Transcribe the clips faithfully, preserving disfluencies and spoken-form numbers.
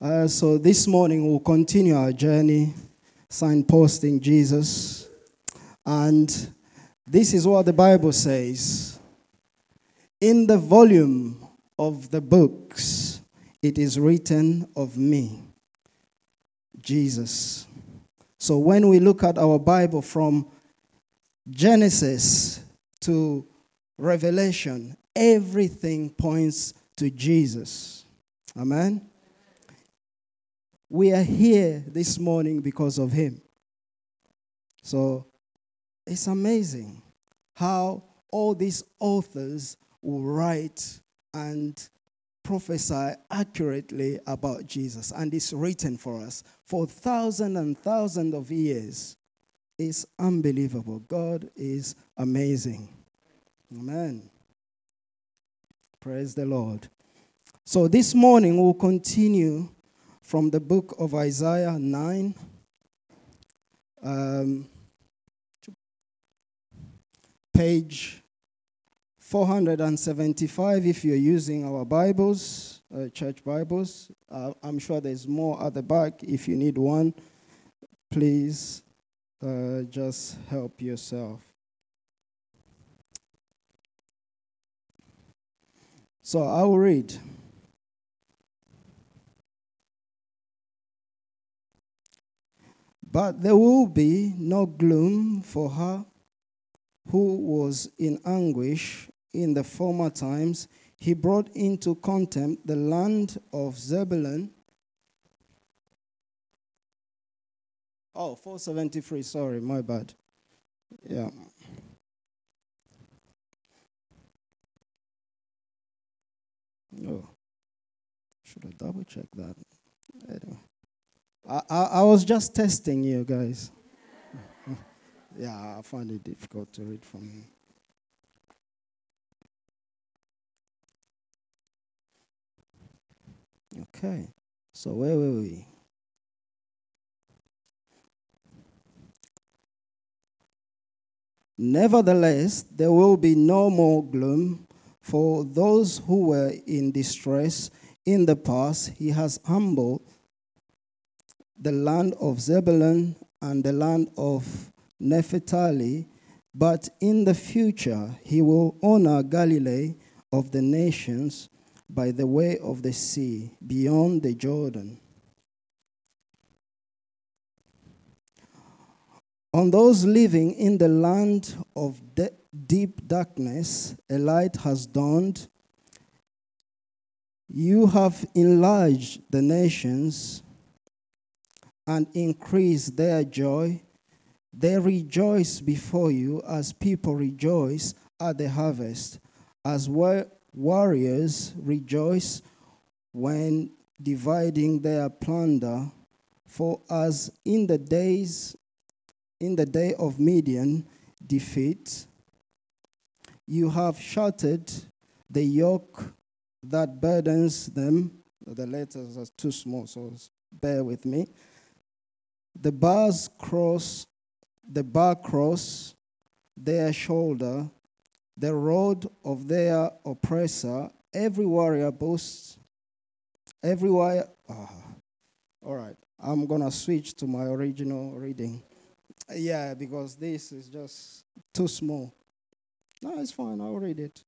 Uh, so this morning we'll continue our journey, signposting Jesus. And this is what the Bible says. In the volume of the books, it is written of me, Jesus. So when we look at our Bible from Genesis to Revelation, everything points to Jesus. Amen? We are here this morning because of him. So it's amazing how all these authors will write and prophesy accurately about Jesus. And it's written for us for thousands and thousands of years. It's unbelievable. God is amazing. Amen. Praise the Lord. So this morning we'll continue from the book of Isaiah nine. Um, page four hundred seventy-five if you're using our Bibles, uh, church Bibles. Uh, I'm sure there's more at the back. If you need one, please uh, just help yourself. So I'll read. But there will be no gloom for her who was in anguish in the former times. He brought into contempt the land of Zebulun. Oh, four seventy-three, sorry, my bad. Yeah. Oh, should I double check that? Anyway. I, I, I was just testing you guys. Yeah, I find it difficult to read from here. Okay, so where were we? Nevertheless, there will be no more gloom for those who were in distress in the past. He has humbled the land of Zebulun and the land of Naphtali, but in the future he will honor Galilee of the nations by the way of the sea, beyond the Jordan. On those living in the land of de- deep darkness, a light has dawned. You have enlarged the nations and increased their joy. They rejoice before you as people rejoice at the harvest, as war- warriors rejoice when dividing their plunder. For as in the days, in the day of Midian defeat, you have shattered the yoke that burdens them. The letters are too small, so bear with me. The bars cross, the bar cross their shoulder, the rod of their oppressor. Every warrior boasts. Every warrior. Oh, all right, I'm gonna switch to my original reading. Yeah, because this is just too small. No, it's fine. I'll read it.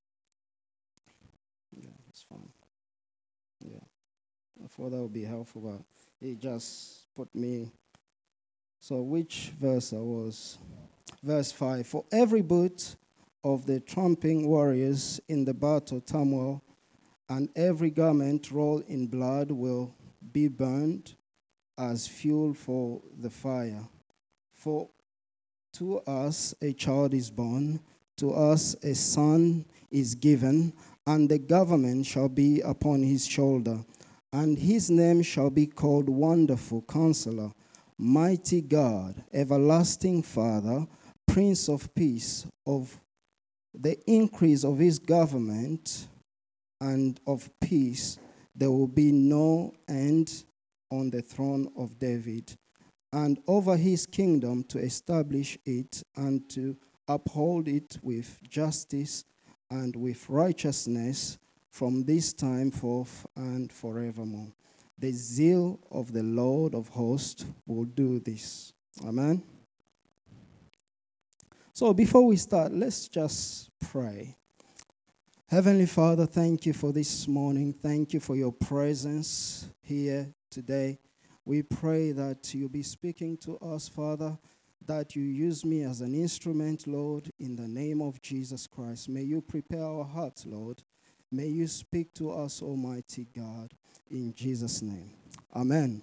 Yeah, it's fine. Yeah, I thought that would be helpful, but it just put me. So which verse I was? Verse five. For every boot of the tramping warriors in the battle turmoil, and every garment rolled in blood will be burned as fuel for the fire. For to us a child is born, to us a son is given, and the government shall be upon his shoulder, and his name shall be called Wonderful Counselor, Mighty God, Everlasting Father, Prince of Peace. Of the increase of his government and of peace there will be no end on the throne of David, and over his kingdom, to establish it and to uphold it with justice and with righteousness from this time forth and forevermore. The zeal of the Lord of hosts will do this. Amen. So before we start, let's just pray. Heavenly Father, thank you for this morning. Thank you for your presence here today. We pray that you be speaking to us, Father, that you use me as an instrument, Lord, in the name of Jesus Christ. May you prepare our hearts, Lord. May you speak to us, Almighty God, in Jesus' name. Amen.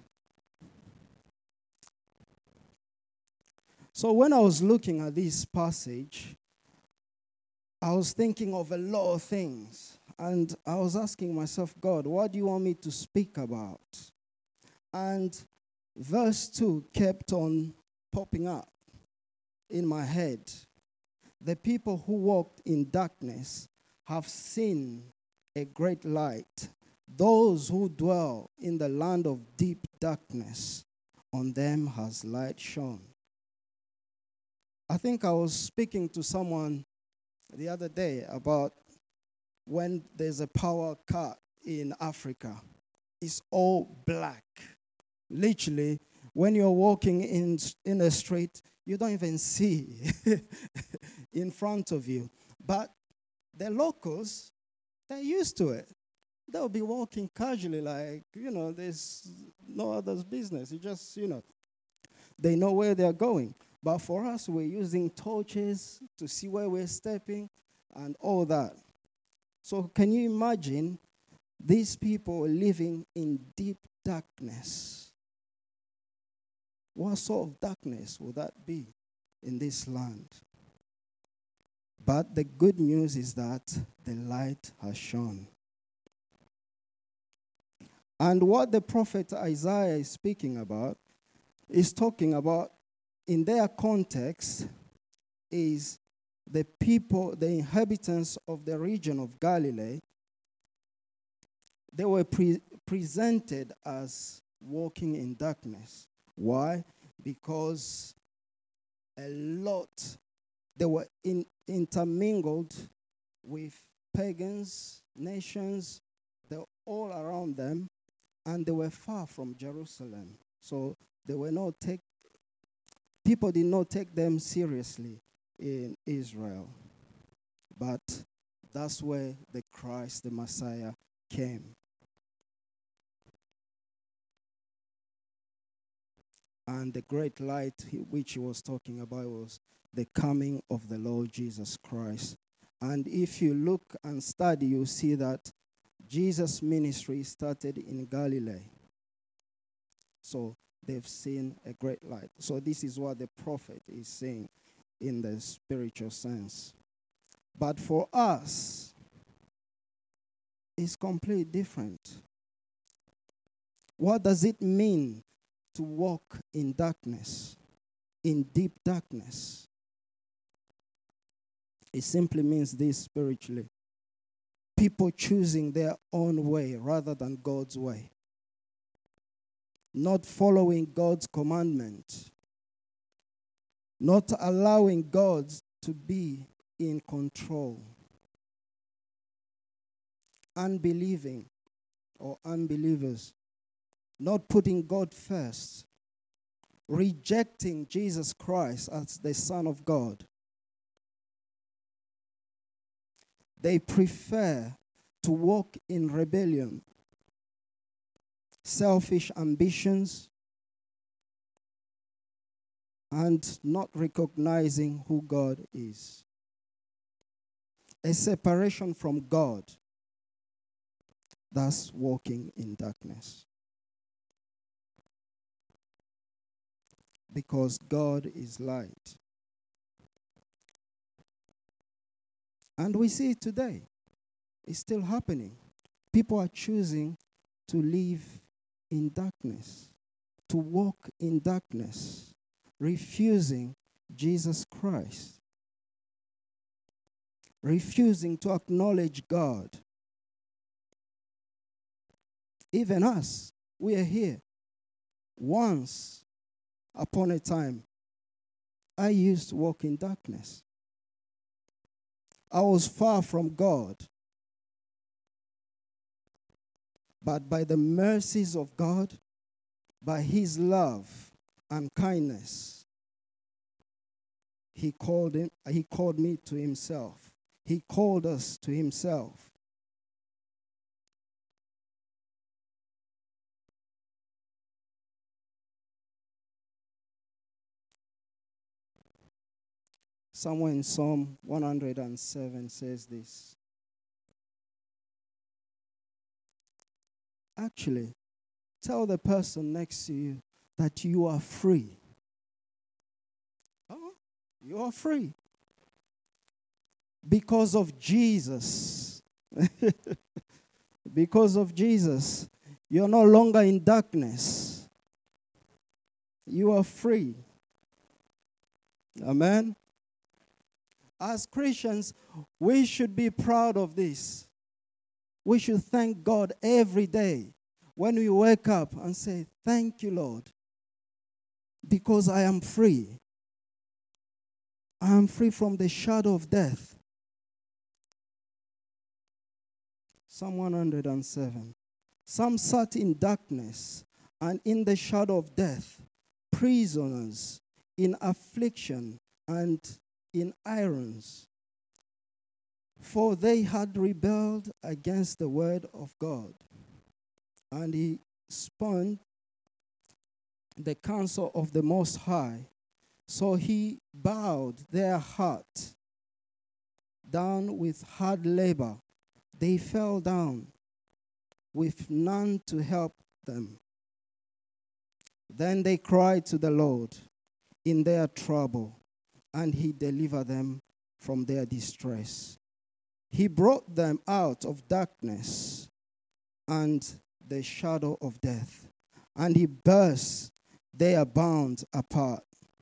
So when I was looking at this passage, I was thinking of a lot of things. And I was asking myself, God, what do you want me to speak about? And verse two kept on popping up in my head. The people who walked in darkness have seen a great light. Those who dwell in the land of deep darkness, on them has light shone. I think I was speaking to someone the other day about when there's a power cut in Africa. It's all black. Literally, when you're walking in, in a street, you don't even see in front of you. But the locals, they're used to it. They'll be walking casually like, you know, there's no other's business. You just, you know, they know where they're going. But for us, we're using torches to see where we're stepping and all that. So can you imagine these people living in deep darkness? What sort of darkness will that be in this land? But the good news is that the light has shone. And what the prophet Isaiah is speaking about is talking about, in their context, is the people, the inhabitants of the region of Galilee. They were pre- presented as walking in darkness. Why? Because a lot, they were in, intermingled with pagans, nations, they were all around them, and they were far from Jerusalem. So they were not take, people did not take them seriously in Israel. But that's where the Christ, the Messiah, came. And the great light which he was talking about was the coming of the Lord Jesus Christ. And if you look and study, you'll see that Jesus' ministry started in Galilee. So they've seen a great light. So this is what the prophet is saying in the spiritual sense. But for us, it's completely different. What does it mean to walk in darkness, in deep darkness? It simply means this spiritually. People choosing their own way rather than God's way. Not following God's commandment. Not allowing God to be in control. Unbelieving or unbelievers. Not putting God first. Rejecting Jesus Christ as the Son of God. They prefer to walk in rebellion, selfish ambitions, and not recognizing who God is. A separation from God. That's walking in darkness. Because God is light. And we see it today. It's still happening. People are choosing to live in darkness, to walk in darkness, refusing Jesus Christ, refusing to acknowledge God. Even us, we are here. Once upon a time, I used to walk in darkness. I was far from God. But by the mercies of God, by his love and kindness, he called him, he called me to himself. He called us to himself. Somewhere in Psalm one hundred seven says this. Actually, tell the person next to you that you are free. Oh, you are free. Because of Jesus. Because of Jesus. You're no longer in darkness. You are free. Amen. As Christians, we should be proud of this. We should thank God every day when we wake up and say, thank you, Lord, because I am free. I am free from the shadow of death. Psalm one hundred seven. Some sat in darkness and in the shadow of death, prisoners in affliction and in irons, for they had rebelled against the word of God, and he spurned the counsel of the Most High. So he bowed their heart down with hard labor. They fell down with none to help them. Then they cried to the Lord in their trouble, and he delivered them from their distress. He brought them out of darkness and the shadow of death, and he burst their bonds apart.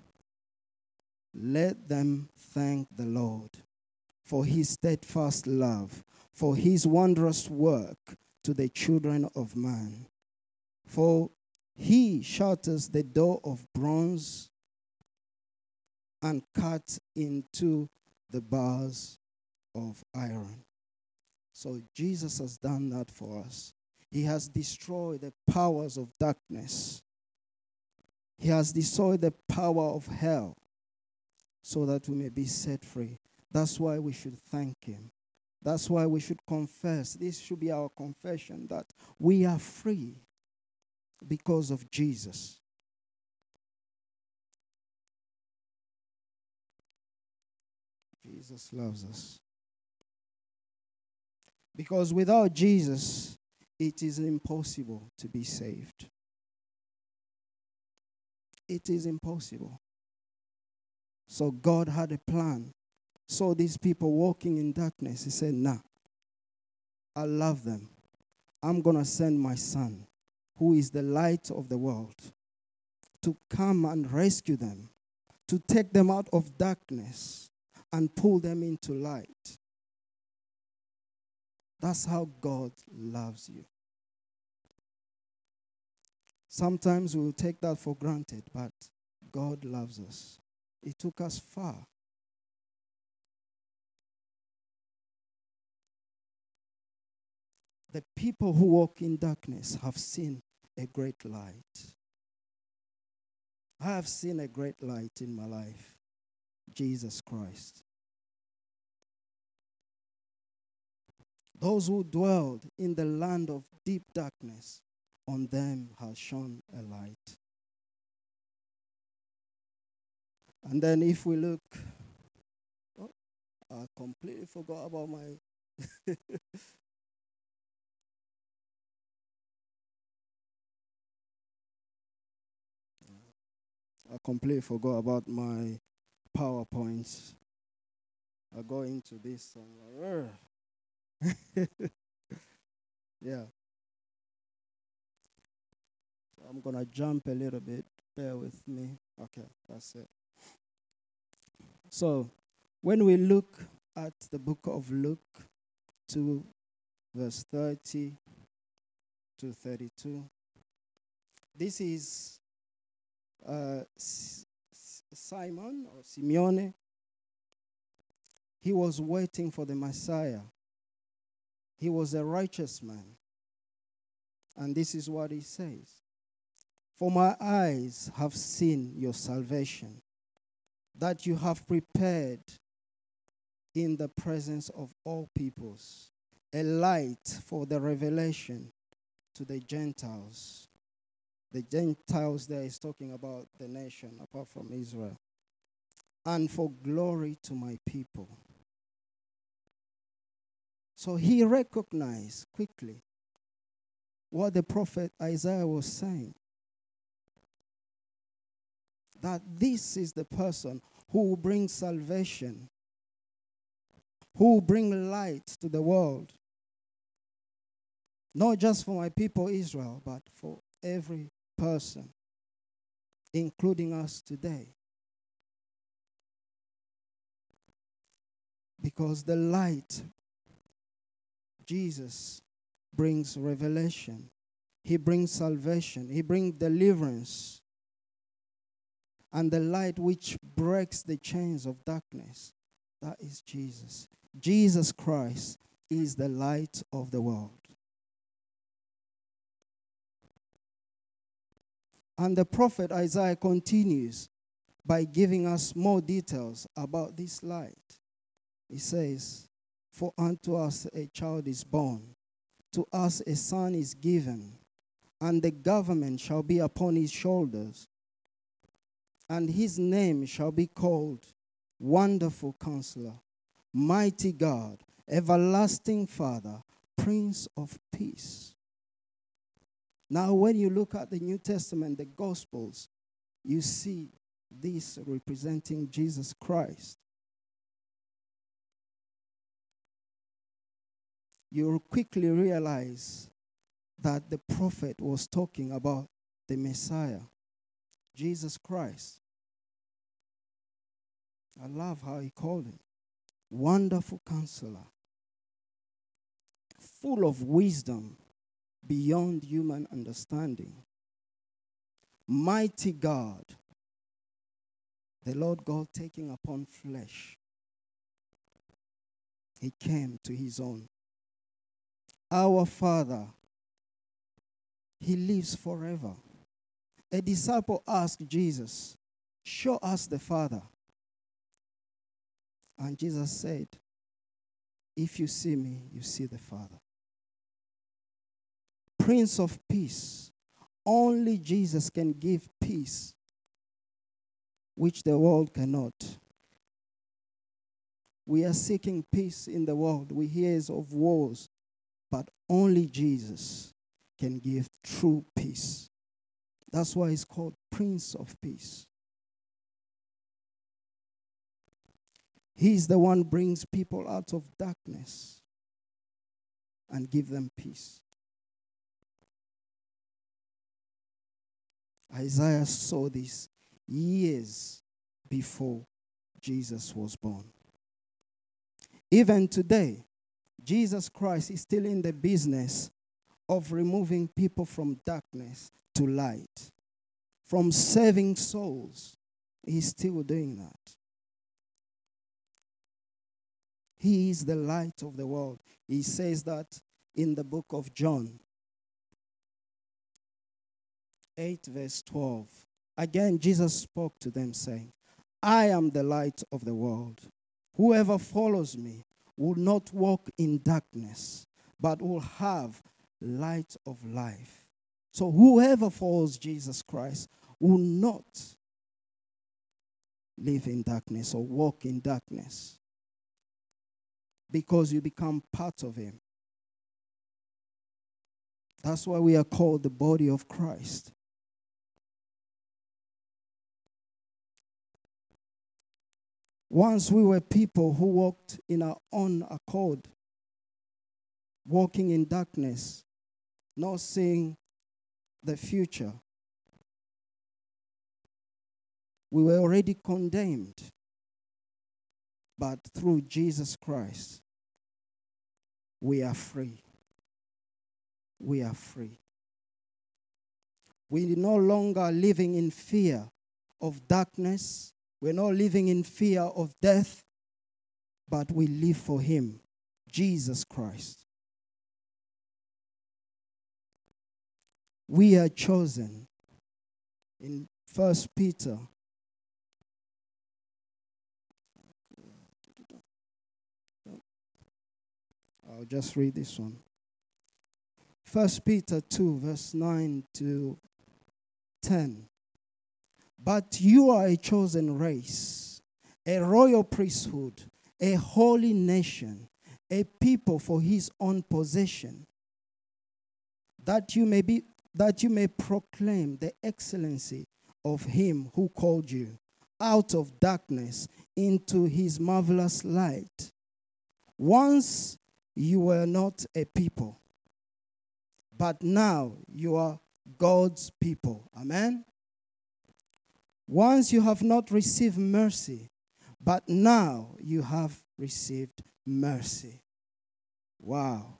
Let them thank the Lord for his steadfast love, for his wondrous work to the children of man. For he shatters the door of bronze and cuts into the bars of iron. So Jesus has done that for us. He has destroyed the powers of darkness. He has destroyed the power of hell so that we may be set free. That's why we should thank him. That's why we should confess. This should be our confession that we are free because of Jesus. Jesus loves us. Because without Jesus, it is impossible to be saved. It is impossible. So God had a plan. So these people walking in darkness, he said, nah, I love them. I'm going to send my son, who is the light of the world, to come and rescue them, to take them out of darkness and pull them into light. That's how God loves you. Sometimes we will take that for granted, but God loves us. He took us far. The people who walk in darkness have seen a great light. I have seen a great light in my life, Jesus Christ. Those who dwelled in the land of deep darkness, on them has shone a light. And then if we look, oh, I completely forgot about my... I completely forgot about my PowerPoints. I go into this and like, yeah. I'm going to jump a little bit. Bear with me. Okay, that's it. So, when we look at the book of Luke two, verse thirty to thirty-two, this is uh, S- S- Simon or Simeone. He was waiting for the Messiah. He was a righteous man. And this is what he says. For my eyes have seen your salvation, that you have prepared in the presence of all peoples, a light for the revelation to the Gentiles. The Gentiles there is talking about the nation apart from Israel. And for glory to my people. So he recognized quickly what the prophet Isaiah was saying. That this is the person who will bring salvation, who will bring light to the world. Not just for my people Israel, but for every person, including us today. Because the light, Jesus, brings revelation. He brings salvation. He brings deliverance. And the light which breaks the chains of darkness, that is Jesus. Jesus Christ is the light of the world. And the prophet Isaiah continues by giving us more details about this light. He says, for unto us a child is born, to us a son is given, and the government shall be upon his shoulders, and his name shall be called Wonderful Counselor, Mighty God, Everlasting Father, Prince of Peace. Now, when you look at the New Testament, the Gospels, you see this representing Jesus Christ. You'll quickly realize that the prophet was talking about the Messiah, Jesus Christ. I love how he called him. Wonderful Counselor, full of wisdom beyond human understanding. Mighty God, the Lord God taking upon flesh. He came to his own. Our Father, he lives forever. A disciple asked Jesus, show us the Father. And Jesus said, if you see me, you see the Father. Prince of Peace. Only Jesus can give peace, which the world cannot. We are seeking peace in the world. We hear of wars, but only Jesus can give true peace. That's why he's called Prince of Peace. He's the one who brings people out of darkness and give them peace. Isaiah saw this years before Jesus was born. Even today, Jesus Christ is still in the business of removing people from darkness to light. From saving souls, he's still doing that. He is the light of the world. He says that in the book of John eight, verse twelve. Again, Jesus spoke to them, saying, I am the light of the world. Whoever follows me will not walk in darkness, but will have light of life. So whoever follows Jesus Christ will not live in darkness or walk in darkness, because you become part of him. That's why we are called the body of Christ. Once we were people who walked in our own accord, walking in darkness, not seeing the future. We were already condemned. But through Jesus Christ, we are free. We are free. We are no longer living in fear of darkness. We're not living in fear of death, but we live for him, Jesus Christ. We are chosen. In First Peter, I'll just read this one. First Peter two, verse nine to ten. But you are a chosen race, a royal priesthood, a holy nation, a people for his own possession, that you may be that you may proclaim the excellency of him who called you out of darkness into his marvelous light. Once you were not a people, but now you are God's people. Amen? Once you have not received mercy, but now you have received mercy. Wow.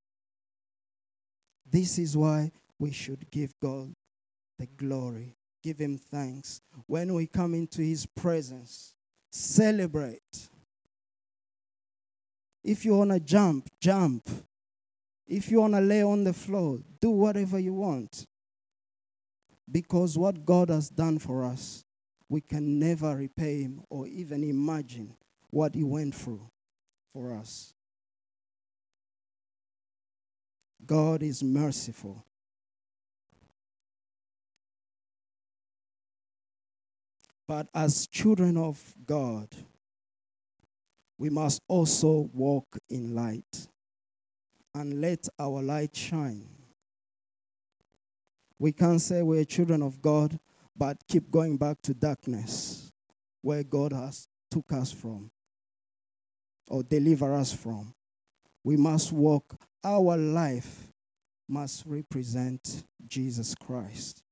This is why we should give God the glory, give him thanks. When we come into his presence, celebrate. If you want to jump, jump. If you want to lay on the floor, do whatever you want. Because what God has done for us, we can never repay him or even imagine what he went through for us. God is merciful. But as children of God, we must also walk in light and let our light shine. We can't say we're children of God, but keep going back to darkness where God has took us from or deliver us from. We must walk. Our life must represent Jesus Christ.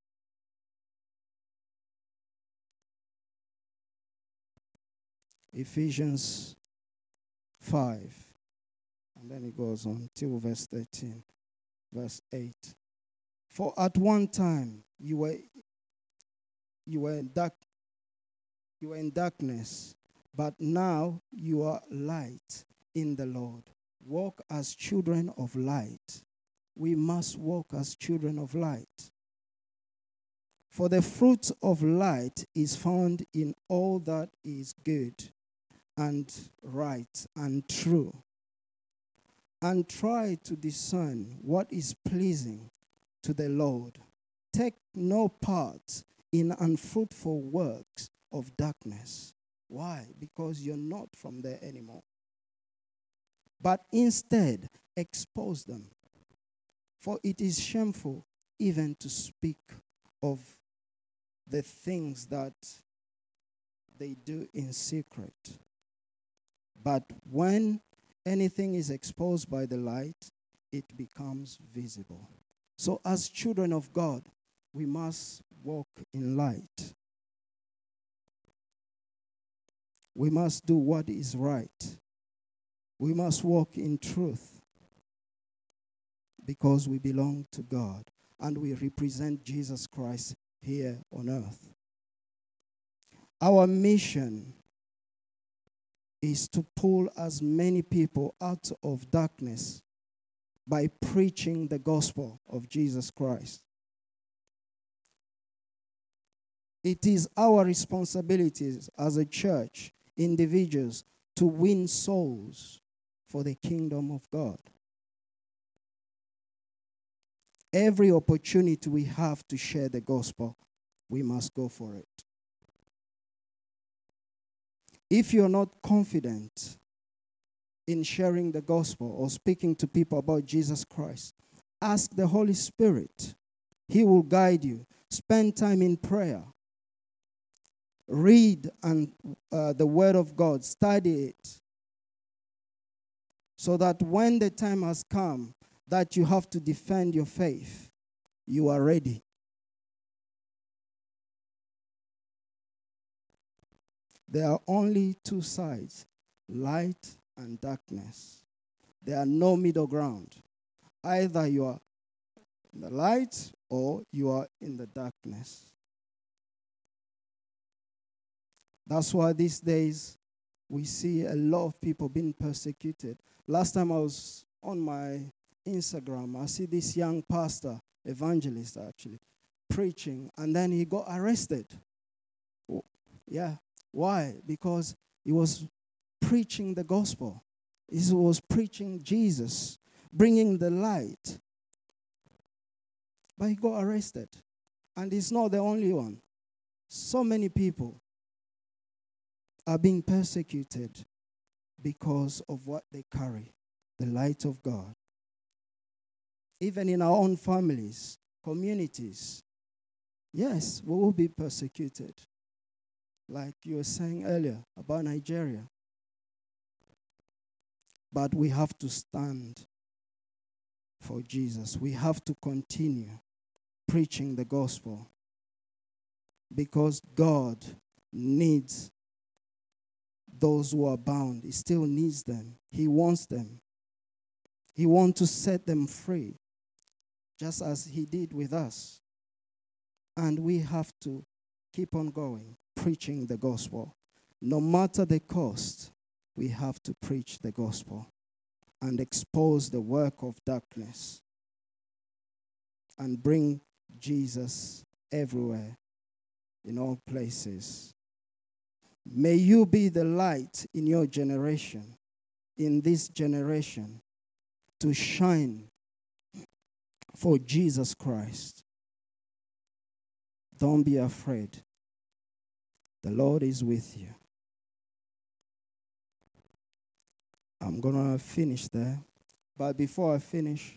Ephesians five. And then it goes on till verse thirteen. Verse eight. For at one time you were you were in dark you were in darkness, but now you are light in the Lord. Walk as children of light. We must walk as children of light. For the fruit of light is found in all that is good and right and true. And try to discern what is pleasing to the Lord. Take no part in unfruitful works of darkness. Why? Because you're not from there anymore. But instead, expose them. For it is shameful even to speak of the things that they do in secret. But when anything is exposed by the light, it becomes visible. So as children of God, we must walk in light. We must do what is right. We must walk in truth because we belong to God and we represent Jesus Christ here on earth. Our mission is to pull as many people out of darkness by preaching the gospel of Jesus Christ. It is our responsibilities as a church, individuals, to win souls for the kingdom of God. Every opportunity we have to share the gospel, we must go for it. If you're not confident in sharing the gospel or speaking to people about Jesus Christ, ask the Holy Spirit. He will guide you. Spend time in prayer. Read and uh, the Word of God. Study it. So that when the time has come that you have to defend your faith, you are ready. There are only two sides, light and darkness. There are no middle ground. Either you are in the light or you are in the darkness. That's why these days we see a lot of people being persecuted. Last time I was on my Instagram, I see this young pastor, evangelist actually, preaching, and then he got arrested. Yeah. Why? Because he was preaching the gospel. He was preaching Jesus, bringing the light. But he got arrested. And he's not the only one. So many people are being persecuted because of what they carry, the light of God. Even in our own families, communities, yes, we will be persecuted. Like you were saying earlier about Nigeria. But we have to stand for Jesus. We have to continue preaching the gospel because God needs those who are bound. He still needs them. He wants them. He wants to set them free, just as he did with us. And we have to keep on going, preaching the gospel. No matter the cost, we have to preach the gospel and expose the work of darkness and bring Jesus everywhere, in all places. May you be the light in your generation, in this generation, to shine for Jesus Christ. Don't be afraid. The Lord is with you. I'm going to finish there. But before I finish,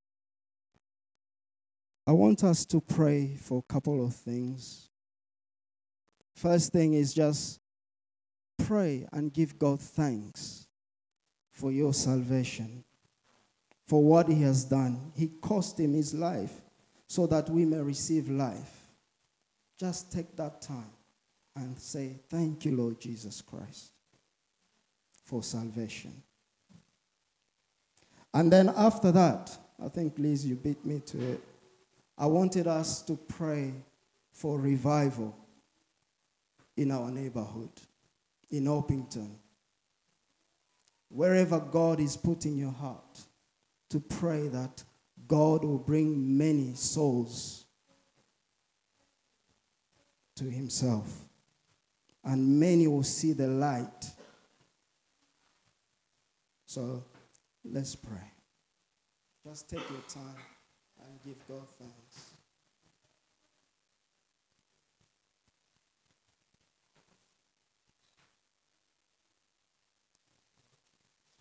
I want us to pray for a couple of things. First thing is just pray and give God thanks for your salvation, for what he has done. He cost him his life so that we may receive life. Just take that time and say, thank you, Lord Jesus Christ, for salvation. And then after that, I think, Liz, you beat me to it. I wanted us to pray for revival in our neighborhood, in Orpington. Wherever God is putting your heart, to pray that God will bring many souls to himself. And many will see the light. So let's pray. Just take your time and give God thanks.